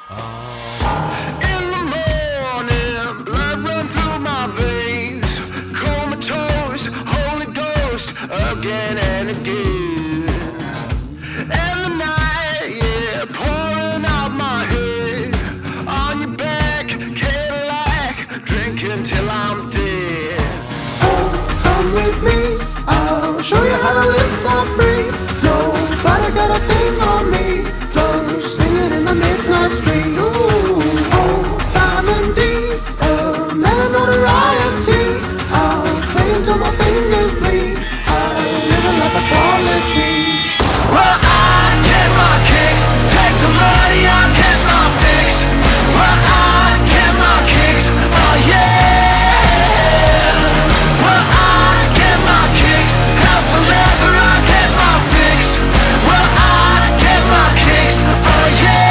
In the morning, blood run through my veins, comatose, Holy Ghost, again and again. And the night, yeah, pouring out my head, on your back, Cadillac, drinking till I'm dead. Oh, come with me, I'll show you how to live for free. Nobody got a thing on me. Drums singing in the midnight street. Ooh, oh, diamond deeds, man, notoriety. I'll play until my fingers bleed. I'll live a life of quality. Well, I get my kicks, take the money, I get my fix. Well, I get my kicks, oh yeah. Well, I get my kicks, hell for leather, I get my fix. Well, I get my kicks, oh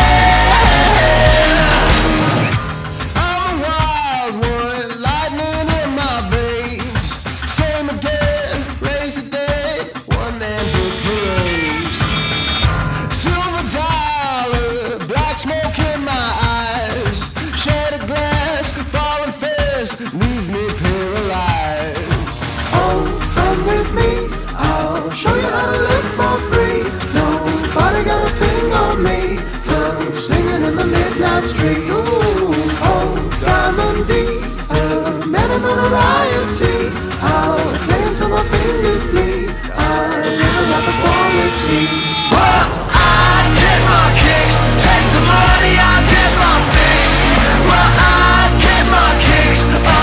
yeah. I'm a wild one, lightning in my veins. Same again, raise the dead, one man hit parade. Silver dollar, black smoke in my eyes. Shattered glass, falling fast, leave me paralyzed. Oh, come with me, I'll show you how to live for free. Nobody got a thing on me. Drums singing in the midnight street. Ooh, oh, diamond deeds, man of notoriety. I'll play until my fingers bleed. I'll live a life of quality. Well, I get my kicks, take the money, I get my fix. Well, I get my kicks, oh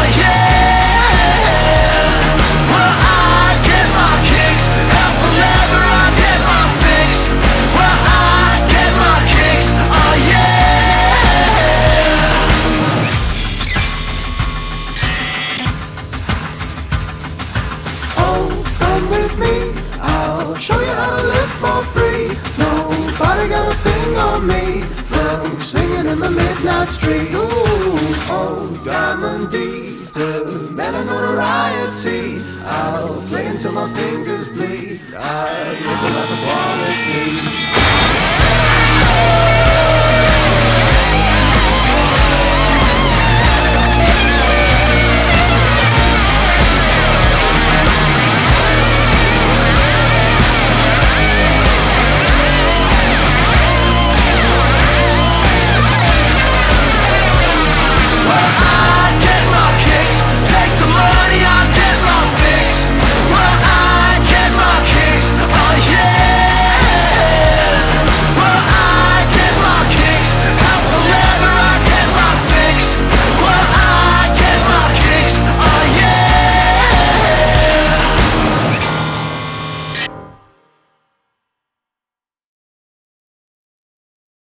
yeah. Well, I get my kicks, hell for leather, I get my fix. Well, I get my kicks, oh yeah. Oh, come with me, I'll show you how to live for free. Nobody got a thing on me. Drums singing in the midnight street. Ooh, oh, diamond deeds, man of notoriety. I'll play until my fingers bleed. I live a life of quality.